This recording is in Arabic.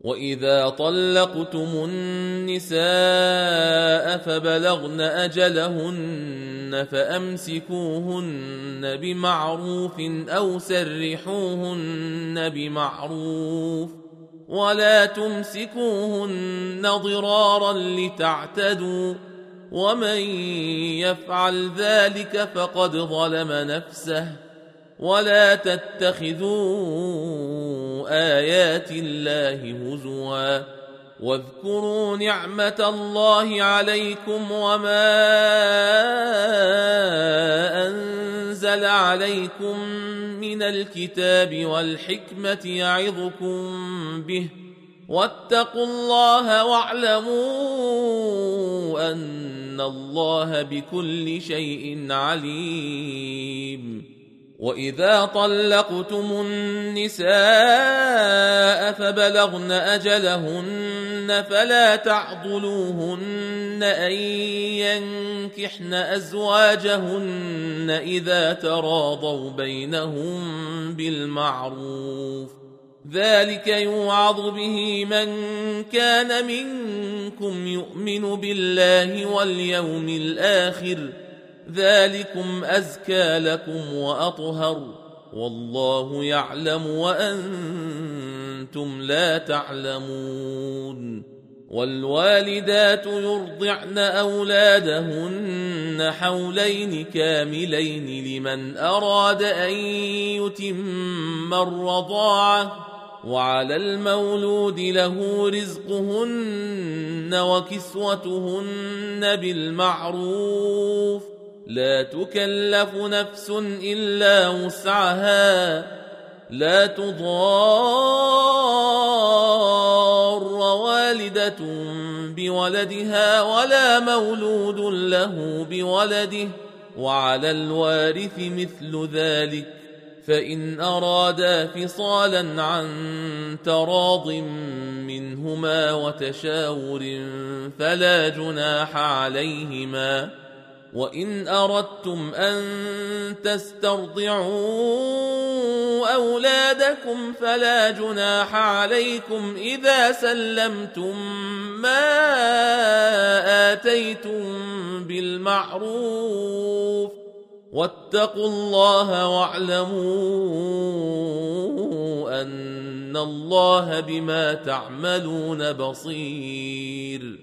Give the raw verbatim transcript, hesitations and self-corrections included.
وإذا طلقتم النساء فبلغن أجلهن فأمسكوهن بمعروف أو سرحوهن بمعروف ولا تمسكوهن ضرارا لتعتدوا ومن يفعل ذلك فقد ظلم نفسه ولا تتخذوا آيات الله هزوا واذكروا نعمة الله عليكم وما أنزل عليكم من الكتاب والحكمة يعظكم به واتقوا الله واعلموا أن الله بكل شيء عليم. وإذا طلقتم النساء فبلغن أجلهن فلا تعضلوهن أن ينكحن أزواجهن إذا تراضوا بينهم بالمعروف ذلك يوعظ به من كان منكم يؤمن بالله واليوم الآخر ذلكم أزكى لكم وأطهر والله يعلم وأنتم لا تعلمون. والوالدات يرضعن أولادهن حولين كاملين لمن أراد أن يتم الرضاعة وعلى المولود له رزقهن وكسوتهن بالمعروف لا تكلف نفس إلا وسعها لا تضار والدة بولدها ولا مولود له بولده وعلى الوارث مثل ذلك فإن أرادا فصالا عن تراض منهما وتشاور فلا جناح عليهما. وإن أردتم أن تسترضعوا أولادكم فلا جناح عليكم إذا سلمتم ما آتيتم بالمعروف واتقوا الله واعلموا أن الله بما تعملون بصير.